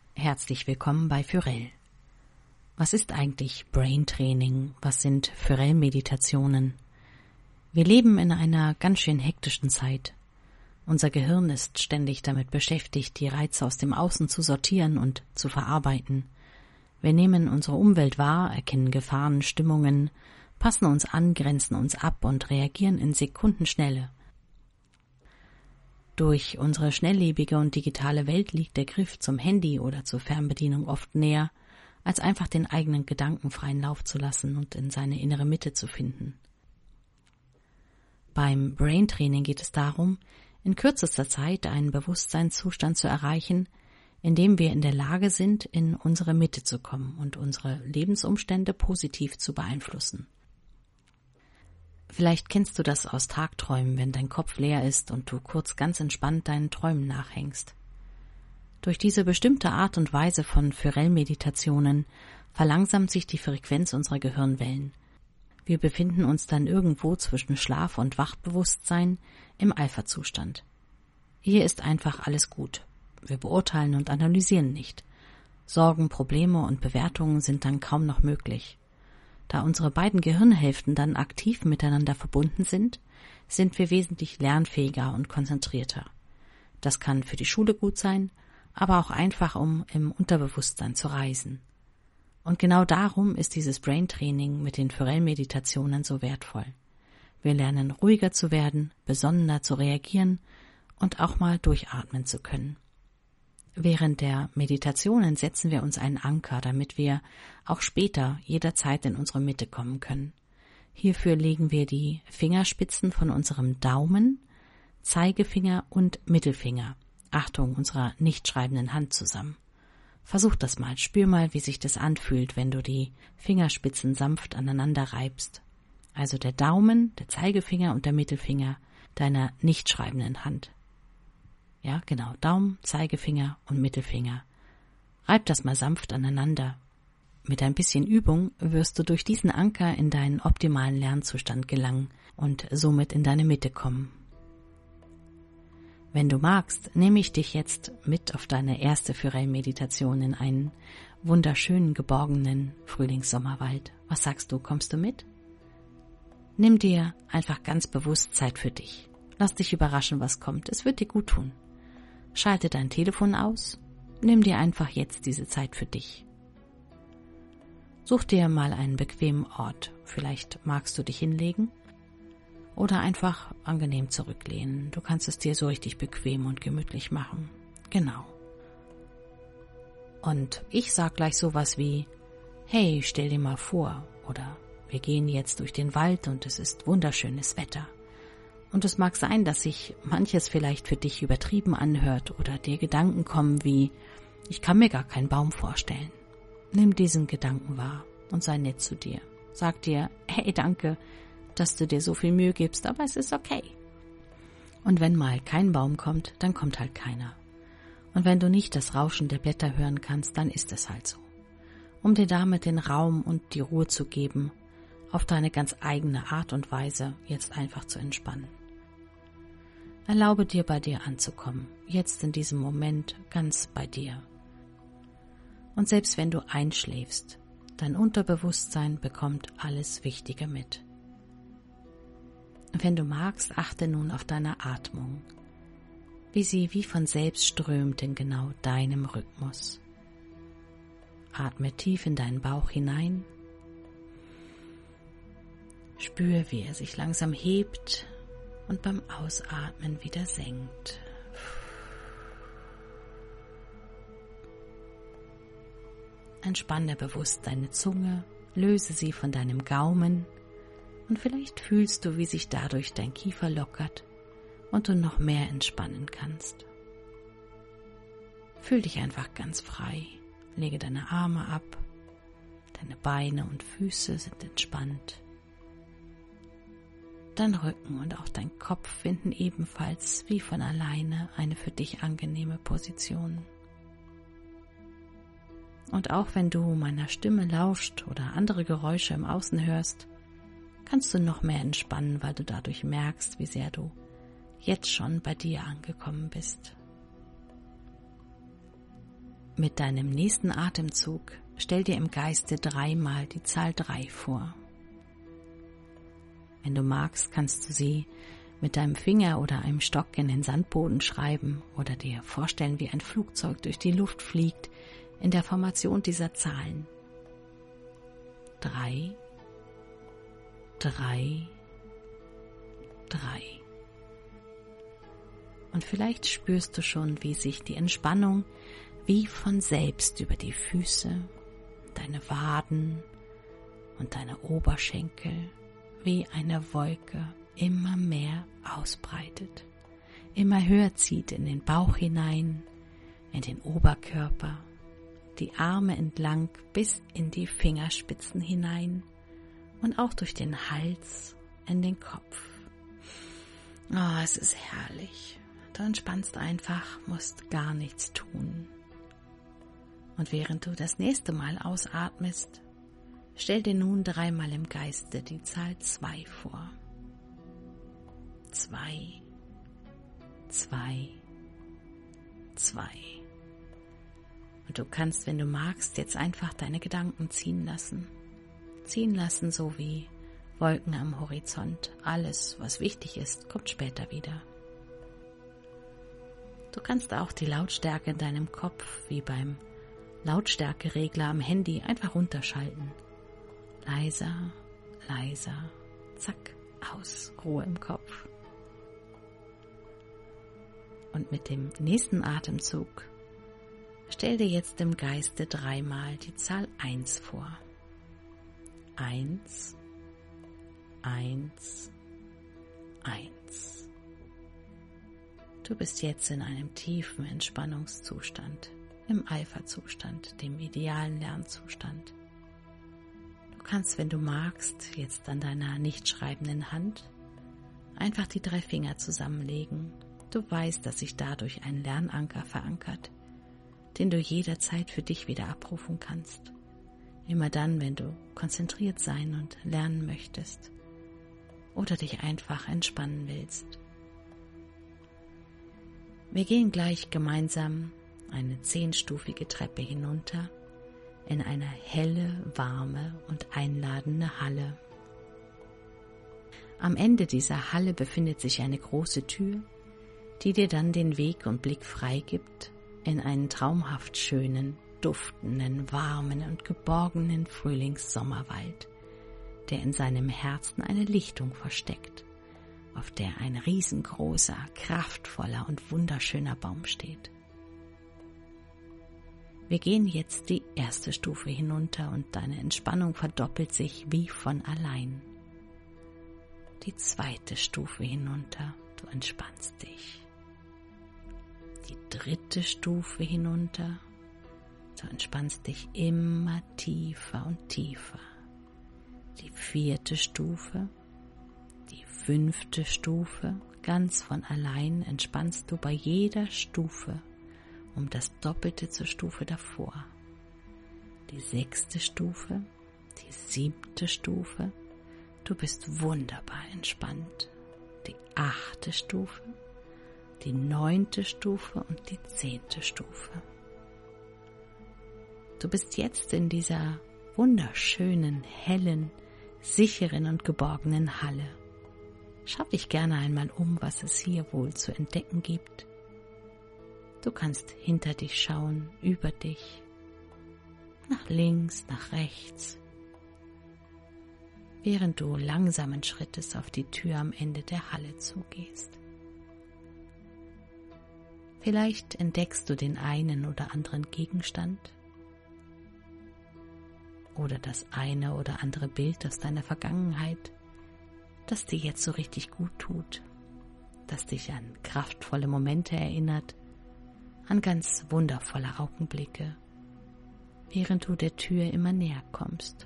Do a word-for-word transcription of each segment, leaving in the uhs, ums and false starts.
Herzlich willkommen bei Fürel. Was ist eigentlich Brain Training? Was sind Fürel-Meditationen? Wir leben in einer ganz schön hektischen Zeit. Unser Gehirn ist ständig damit beschäftigt, die Reize aus dem Außen zu sortieren und zu verarbeiten. Wir nehmen unsere Umwelt wahr, erkennen Gefahren, Stimmungen, passen uns an, grenzen uns ab und reagieren in Sekundenschnelle. Durch unsere schnelllebige und digitale Welt liegt der Griff zum Handy oder zur Fernbedienung oft näher, als einfach den eigenen Gedanken freien Lauf zu lassen und in seine innere Mitte zu finden. Beim Brain Training geht es darum, in kürzester Zeit einen Bewusstseinszustand zu erreichen, in dem wir in der Lage sind, in unsere Mitte zu kommen und unsere Lebensumstände positiv zu beeinflussen. Vielleicht kennst du das aus Tagträumen, wenn dein Kopf leer ist und du kurz ganz entspannt deinen Träumen nachhängst. Durch diese bestimmte Art und Weise von Fürel-Meditationen verlangsamt sich die Frequenz unserer Gehirnwellen. Wir befinden uns dann irgendwo zwischen Schlaf- und Wachbewusstsein im Alpha-Zustand. Hier ist einfach alles gut. Wir beurteilen und analysieren nicht. Sorgen, Probleme und Bewertungen sind dann kaum noch möglich. Da unsere beiden Gehirnhälften dann aktiv miteinander verbunden sind, sind wir wesentlich lernfähiger und konzentrierter. Das kann für die Schule gut sein, aber auch einfach, um im Unterbewusstsein zu reisen. Und genau darum ist dieses Brain-Training mit den Fürel-Meditationen so wertvoll. Wir lernen, ruhiger zu werden, besonnener zu reagieren und auch mal durchatmen zu können. Während der Meditationen setzen wir uns einen Anker, damit wir auch später jederzeit in unsere Mitte kommen können. Hierfür legen wir die Fingerspitzen von unserem Daumen, Zeigefinger und Mittelfinger, Achtung, unserer nicht schreibenden Hand zusammen. Versuch das mal, spür mal, wie sich das anfühlt, wenn du die Fingerspitzen sanft aneinander reibst. Also der Daumen, der Zeigefinger und der Mittelfinger deiner nicht schreibenden Hand. Ja, genau, Daumen, Zeigefinger und Mittelfinger. Reib das mal sanft aneinander. Mit ein bisschen Übung wirst du durch diesen Anker in deinen optimalen Lernzustand gelangen und somit in deine Mitte kommen. Wenn du magst, nehme ich dich jetzt mit auf deine erste Fürel-Meditation in einen wunderschönen, geborgenen Frühlingssommerwald. Was sagst du, kommst du mit? Nimm dir einfach ganz bewusst Zeit für dich. Lass dich überraschen, was kommt. Es wird dir gut tun. Schalte dein Telefon aus. Nimm dir einfach jetzt diese Zeit für dich. Such dir mal einen bequemen Ort. Vielleicht magst du dich hinlegen oder einfach angenehm zurücklehnen. Du kannst es dir so richtig bequem und gemütlich machen. Genau. Und ich sag gleich sowas wie, hey, stell dir mal vor, oder wir gehen jetzt durch den Wald und es ist wunderschönes Wetter. Und es mag sein, dass sich manches vielleicht für dich übertrieben anhört oder dir Gedanken kommen wie, ich kann mir gar keinen Baum vorstellen. Nimm diesen Gedanken wahr und sei nett zu dir. Sag dir, hey, danke, dass du dir so viel Mühe gibst, aber es ist okay. Und wenn mal kein Baum kommt, dann kommt halt keiner. Und wenn du nicht das Rauschen der Blätter hören kannst, dann ist es halt so. Um dir damit den Raum und die Ruhe zu geben, auf deine ganz eigene Art und Weise jetzt einfach zu entspannen. Erlaube dir, bei dir anzukommen, jetzt in diesem Moment ganz bei dir. Und selbst wenn du einschläfst, dein Unterbewusstsein bekommt alles Wichtige mit. Wenn du magst, achte nun auf deine Atmung, wie sie wie von selbst strömt in genau deinem Rhythmus. Atme tief in deinen Bauch hinein. Spür, wie er sich langsam hebt und beim Ausatmen wieder senkt. Entspanne bewusst deine Zunge, löse sie von deinem Gaumen und vielleicht fühlst du, wie sich dadurch dein Kiefer lockert und du noch mehr entspannen kannst. Fühl dich einfach ganz frei, lege deine Arme ab, deine Beine und Füße sind entspannt. Dein Rücken und auch dein Kopf finden ebenfalls wie von alleine eine für dich angenehme Position. Und auch wenn du meiner Stimme lauscht oder andere Geräusche im Außen hörst, kannst du noch mehr entspannen, weil du dadurch merkst, wie sehr du jetzt schon bei dir angekommen bist. Mit deinem nächsten Atemzug stell dir im Geiste dreimal die Zahl drei vor. Wenn du magst, kannst du sie mit deinem Finger oder einem Stock in den Sandboden schreiben oder dir vorstellen, wie ein Flugzeug durch die Luft fliegt in der Formation dieser Zahlen. Drei, drei, drei. Und vielleicht spürst du schon, wie sich die Entspannung wie von selbst über die Füße, deine Waden und deine Oberschenkel wie eine Wolke immer mehr ausbreitet, immer höher zieht in den Bauch hinein, in den Oberkörper, die Arme entlang bis in die Fingerspitzen hinein und auch durch den Hals in den Kopf. Oh, es ist herrlich. Du entspannst einfach, musst gar nichts tun. Und während du das nächste Mal ausatmest, stell dir nun dreimal im Geiste die Zahl zwei vor. Zwei, zwei, zwei. Und du kannst, wenn du magst, jetzt einfach deine Gedanken ziehen lassen. Ziehen lassen, so wie Wolken am Horizont. Alles, was wichtig ist, kommt später wieder. Du kannst auch die Lautstärke in deinem Kopf, wie beim Lautstärkeregler am Handy, einfach runterschalten. Leiser, leiser, zack, aus, Ruhe im Kopf. Und mit dem nächsten Atemzug stell dir jetzt im Geiste dreimal die Zahl eins vor. Eins, eins, eins. Du bist jetzt in einem tiefen Entspannungszustand, im Eiferzustand, dem idealen Lernzustand. Du kannst, wenn du magst, jetzt an deiner nicht schreibenden Hand einfach die drei Finger zusammenlegen. Du weißt, dass sich dadurch ein Lernanker verankert, den du jederzeit für dich wieder abrufen kannst. Immer dann, wenn du konzentriert sein und lernen möchtest oder dich einfach entspannen willst. Wir gehen gleich gemeinsam eine zehnstufige Treppe hinunter in eine helle, warme und einladende Halle. Am Ende dieser Halle befindet sich eine große Tür, die dir dann den Weg und Blick freigibt in einen traumhaft schönen, duftenden, warmen und geborgenen Frühlingssommerwald, der in seinem Herzen eine Lichtung versteckt, auf der ein riesengroßer, kraftvoller und wunderschöner Baum steht. Wir gehen jetzt die erste Stufe hinunter und deine Entspannung verdoppelt sich wie von allein. Die zweite Stufe hinunter, du entspannst dich. Die dritte Stufe hinunter, du entspannst dich immer tiefer und tiefer. Die vierte Stufe, die fünfte Stufe, ganz von allein entspannst du bei jeder Stufe um das Doppelte zur Stufe davor. Die sechste Stufe, die siebte Stufe, du bist wunderbar entspannt. Die achte Stufe, die neunte Stufe und die zehnte Stufe. Du bist jetzt in dieser wunderschönen, hellen, sicheren und geborgenen Halle. Schau dich gerne einmal um, was es hier wohl zu entdecken gibt. Du kannst hinter dich schauen, über dich, nach links, nach rechts, während du langsamen Schrittes auf die Tür am Ende der Halle zugehst. Vielleicht entdeckst du den einen oder anderen Gegenstand oder das eine oder andere Bild aus deiner Vergangenheit, das dir jetzt so richtig gut tut, das dich an kraftvolle Momente erinnert, an ganz wundervolle Augenblicke, während du der Tür immer näher kommst.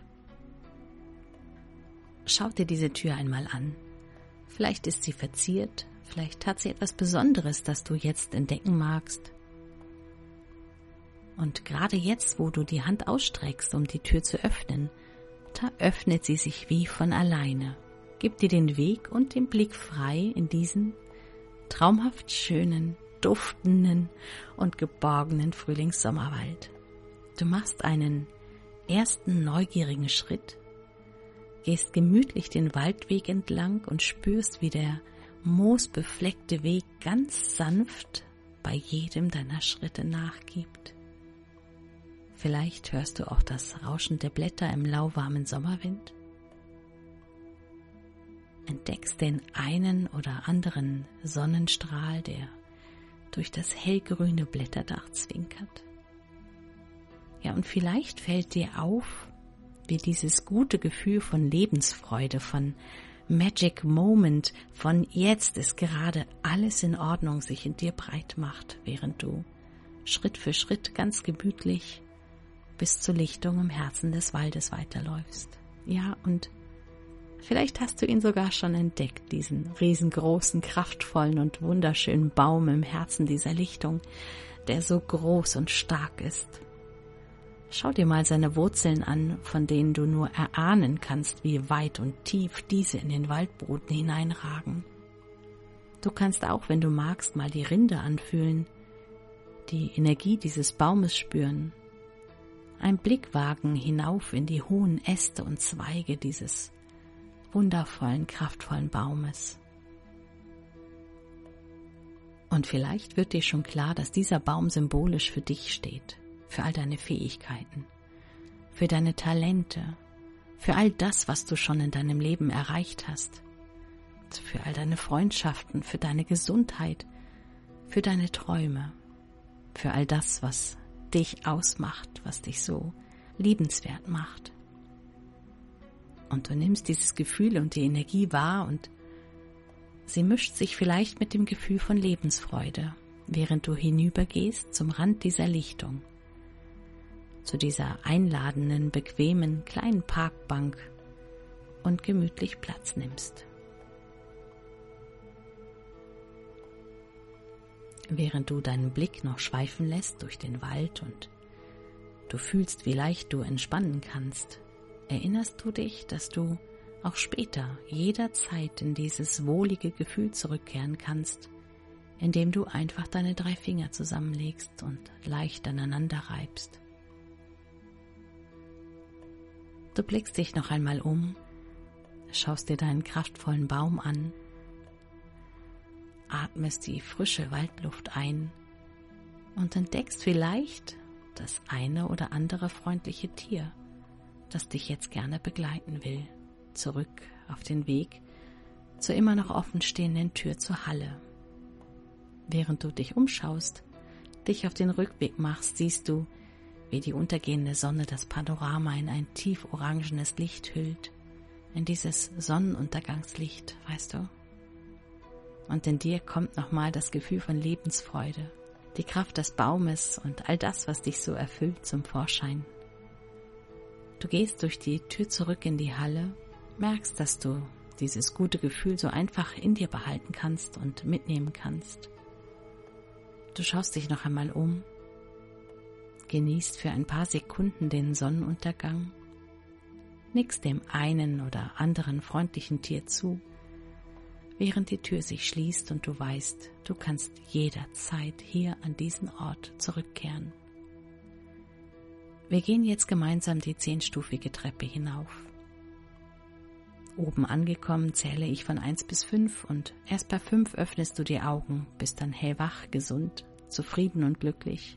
Schau dir diese Tür einmal an. Vielleicht ist sie verziert, vielleicht hat sie etwas Besonderes, das du jetzt entdecken magst. Und gerade jetzt, wo du die Hand ausstreckst, um die Tür zu öffnen, da öffnet sie sich wie von alleine. Gib dir den Weg und den Blick frei in diesen traumhaft schönen, duftenden und geborgenen Frühlingssommerwald. Du machst einen ersten neugierigen Schritt, gehst gemütlich den Waldweg entlang und spürst, wie der moosbefleckte Weg ganz sanft bei jedem deiner Schritte nachgibt. Vielleicht hörst du auch das Rauschen der Blätter im lauwarmen Sommerwind. Entdeckst den einen oder anderen Sonnenstrahl, der durch das hellgrüne Blätterdach zwinkert. Ja, und vielleicht fällt dir auf, wie dieses gute Gefühl von Lebensfreude, von Magic Moment, von jetzt ist gerade alles in Ordnung, sich in dir breit macht, während du Schritt für Schritt ganz gemütlich bis zur Lichtung im Herzen des Waldes weiterläufst. Ja, und vielleicht hast du ihn sogar schon entdeckt, diesen riesengroßen, kraftvollen und wunderschönen Baum im Herzen dieser Lichtung, der so groß und stark ist. Schau dir mal seine Wurzeln an, von denen du nur erahnen kannst, wie weit und tief diese in den Waldboden hineinragen. Du kannst auch, wenn du magst, mal die Rinde anfühlen, die Energie dieses Baumes spüren, einen Blick wagen hinauf in die hohen Äste und Zweige dieses wundervollen, kraftvollen Baumes. Und vielleicht wird dir schon klar, dass dieser Baum symbolisch für dich steht. Für all deine Fähigkeiten, für deine Talente, für all das, was du schon in deinem Leben erreicht hast, für all deine Freundschaften, für deine Gesundheit, für deine Träume, für all das, was dich ausmacht, was dich so liebenswert macht. Und du nimmst dieses Gefühl und die Energie wahr und sie mischt sich vielleicht mit dem Gefühl von Lebensfreude, während du hinübergehst zum Rand dieser Lichtung, zu dieser einladenden, bequemen, kleinen Parkbank und gemütlich Platz nimmst. Während du deinen Blick noch schweifen lässt durch den Wald und du fühlst, wie leicht du entspannen kannst, erinnerst du dich, dass du auch später jederzeit in dieses wohlige Gefühl zurückkehren kannst, indem du einfach deine drei Finger zusammenlegst und leicht aneinander reibst. Du blickst dich noch einmal um, schaust dir deinen kraftvollen Baum an, atmest die frische Waldluft ein und entdeckst vielleicht das eine oder andere freundliche Tier, das dich jetzt gerne begleiten will, zurück auf den Weg zur immer noch offen stehenden Tür zur Halle. Während du dich umschaust, dich auf den Rückweg machst, siehst du, wie die untergehende Sonne das Panorama in ein tief orangenes Licht hüllt, in dieses Sonnenuntergangslicht, weißt du? Und in dir kommt nochmal das Gefühl von Lebensfreude, die Kraft des Baumes und all das, was dich so erfüllt, zum Vorschein. Du gehst durch die Tür zurück in die Halle, merkst, dass du dieses gute Gefühl so einfach in dir behalten kannst und mitnehmen kannst. Du schaust dich noch einmal um, genießt für ein paar Sekunden den Sonnenuntergang, nickst dem einen oder anderen freundlichen Tier zu, während die Tür sich schließt und du weißt, du kannst jederzeit hier an diesen Ort zurückkehren. Wir gehen jetzt gemeinsam die zehnstufige Treppe hinauf. Oben angekommen zähle ich von eins bis fünf und erst bei fünf öffnest du die Augen, bist dann hellwach, gesund, zufrieden und glücklich.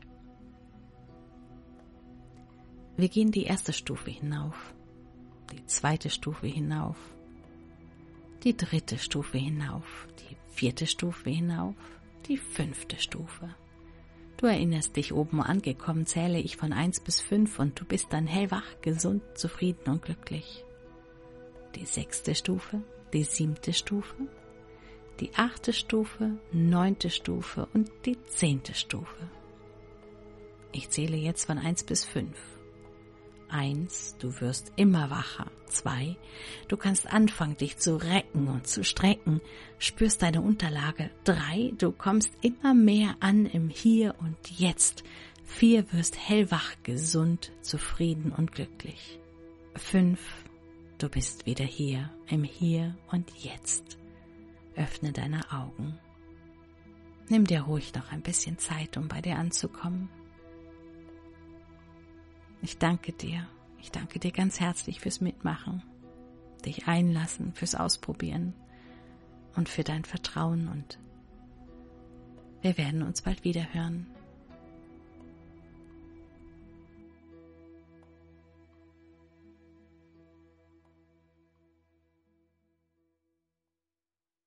Wir gehen die erste Stufe hinauf, die zweite Stufe hinauf, die dritte Stufe hinauf, die vierte Stufe hinauf, die fünfte Stufe. Du erinnerst dich, oben angekommen zähle ich von eins bis fünf und du bist dann hellwach, gesund, zufrieden und glücklich. Die sechste Stufe, die siebte Stufe, die achte Stufe, neunte Stufe und die zehnte Stufe. Ich zähle jetzt von eins bis fünf. Eins, du wirst immer wacher. Zwei, du kannst anfangen, dich zu recken und zu strecken, spürst deine Unterlage. Drei, du kommst immer mehr an im Hier und Jetzt. Vier, wirst hellwach, gesund, zufrieden und glücklich. Fünf, du bist wieder hier, im Hier und Jetzt. Öffne deine Augen. Nimm dir ruhig noch ein bisschen Zeit, um bei dir anzukommen. Ich danke dir, ich danke dir ganz herzlich fürs Mitmachen, dich einlassen, fürs Ausprobieren und für dein Vertrauen, und wir werden uns bald wieder hören.